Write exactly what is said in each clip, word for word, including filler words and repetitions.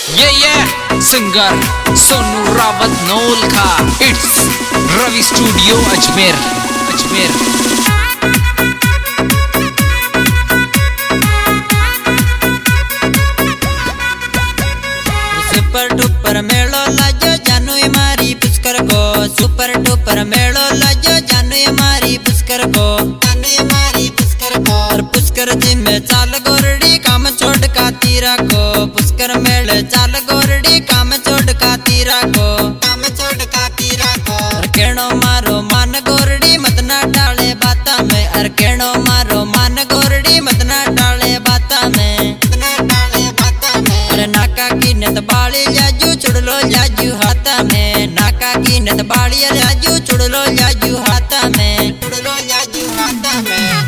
ये ये सिंगर सोनू रावत नोल का it's Ravi studio Ajmer Ajmer. Super duper मेलो लाजो जानू मारी पुष्कर को, सुपर डुपर मेलो लाजो जानू मारी पुष्कर को, जानू मारी पुष्कर को। और पुष्कर जी में चाल गोरडी काम छोड़ का तीरा को, पुष्कर मेले चाल गोरडी काम छोड़ का तीरा को, काम छोड़ का तीरा को। और केणो मारो मान गोरडी मत ना डाले बाता में, और केणो मारो मान गोरडी मत ना डाले बाता में, मत ना डाले बाता में। और नाका की नत बाली लाजू चुड़लो लाजू हाथा में, नाका की नत बाली लाजू चुड़लो लाजू हाथा में, चुड़लो लाजू हाथा में।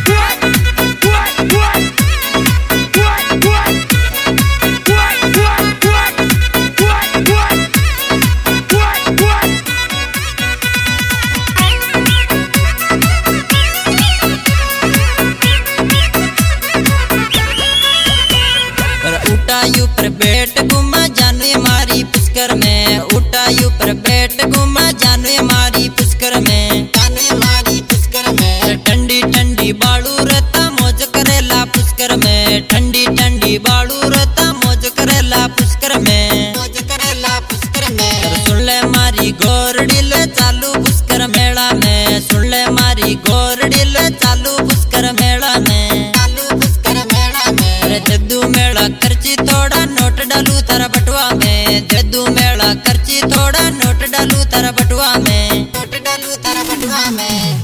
उठायू पर बैठ घुमा जानू मारी पुष्कर में, उठायू पर बैठ घुमा जानू मारी पुष्कर में, जानू मारी पुष्कर में। ठंडी ठंडी बालू रहता मौज करेला पुष्कर में, ठंडी ठंडी बालू रहता मौज करेला पुष्कर में, मौज करेला पुष्कर में। सुन ले मारी गोरडी ले चालू पुष्कर मेला में, सुन ले मारी गोरडी ले चालू पुष्कर मेला में, चालू पुष्कर मेला में। अरे जद्दू मेला खर्ची थोड़ा नोट डालू तारा बटुआ में, जद्दू मेला खर्ची थोड़ा नोट डालू तारा बटुआ में, नोट डालू तारा बटुआ में।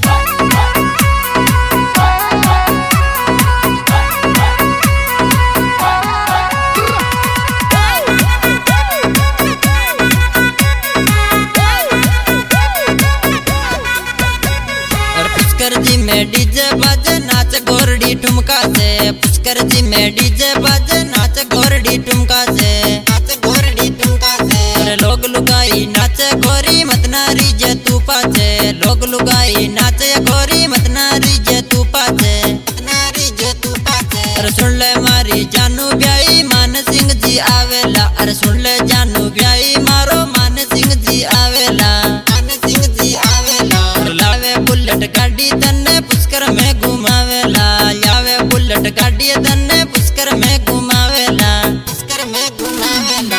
और पुष्कर जी में डीजे बाजे नाच गोरडी ठुमका से, पुष्कर जी में डीजे बाजे नाच गोरडी ठुमका से, नाच गोरडी ठुमका से। अरे लोग लुगाई नाचे गोरी मत नारी जे तू पाचे, लोग लुगाई नाचे गोरी मत नारी जे तू पाचे, मत नारी जे तू पाचे। अरे सुन ले मारी जानू ब्याई मान सिंह जी आवेला, अरे सुन ले जानू ब्याई मारो मान सिंह जी आवेला, मान सिंह जी आवेला। लावे बुलेट गाड़ी तन्ने पुष्कर में घुमावेला, लावे बुलेट गाड़ी तन्ने पुष्कर में घुमावेला, पुष्कर में घुमावेला।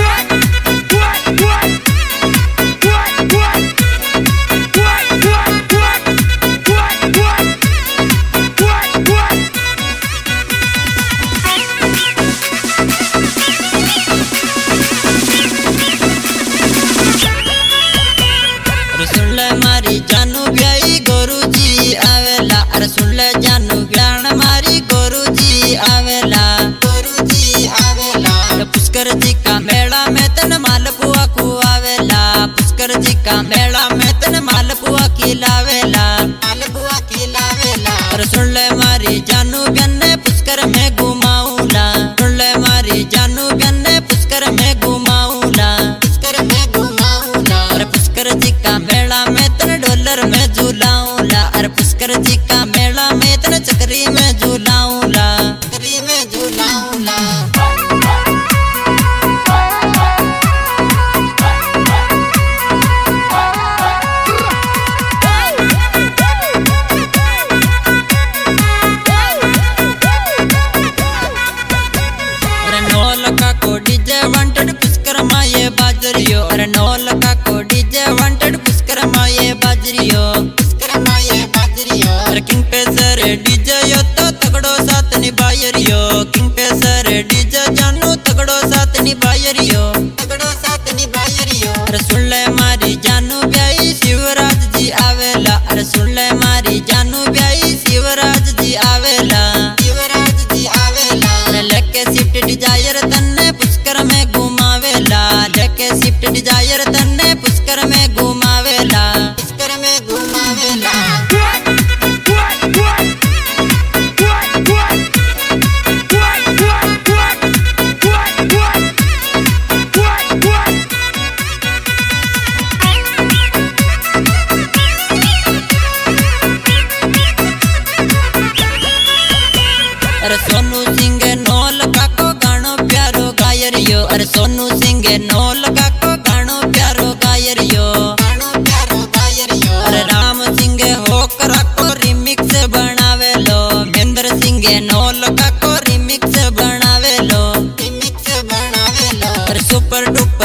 अरे सुन ले मारी जानू ब्याई गोरू जी आवेला, अरे सुन ले जानू ब्याण मारी गोरू जी आवेला, गोरू जी आवेला। पुष्कर जी का मेला में तन मालपुआ को आवेला, पुष्कर जी का मेला में तन मालपुआ की लावेला, मालपुआ की लावेला। अरे सुन ले मारी जानू ब्याने पुष्कर में घुमाऊला, सुन ले मारी जानू ब्याने पुष्कर में घुमाऊला, पुष्कर में घुमाऊला। अरे पुष्कर जी का मेला में तन डॉलर में झूलाऊला, अरे पुष्कर जी का मेला में तन चक्री में झूलाऊला, चक्री में झूलाऊला। अरे नौल का को डीजे वांटेड पुष्कर माये बाजरियो, अरे नौल का को डीजे वांटेड पुष्कर माये बाजरियो, पुष्कर माये बाजरियो। अरे किंग पे सर डीजे यो तो तगड़ो साथ निभायरियो, किंग पे सर डीजे जानू तगड़ो साथ निभायरियो, तगड़ो साथ निभायरियो। अरे सुन ले मारी जानू ब्याई शिवराज जी आवेला, अरे सुन ले मारी जानू ब्याई शिवराज जी आवेला, शिवराज जी आवेला। अरे लेके स्विफ्ट डिजायर तन्ने पुष्कर में घुमावेला, लेके स्विफ्ट डिजायर तन्ने पुष्कर में घुमावेला, पुष्कर में घुमावेला। अरे सोनू सिंह नौल का को गानो प्यारो गायरियो,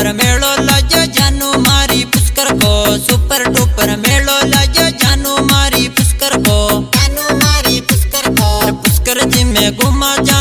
डुपर मेलो लाजो जानू मारी पुष्कर को, सुपर डुपर मेलो लाजो जानू मारी पुष्कर को, जानू मारी पुष्कर को। पुष्कर जी में घुमा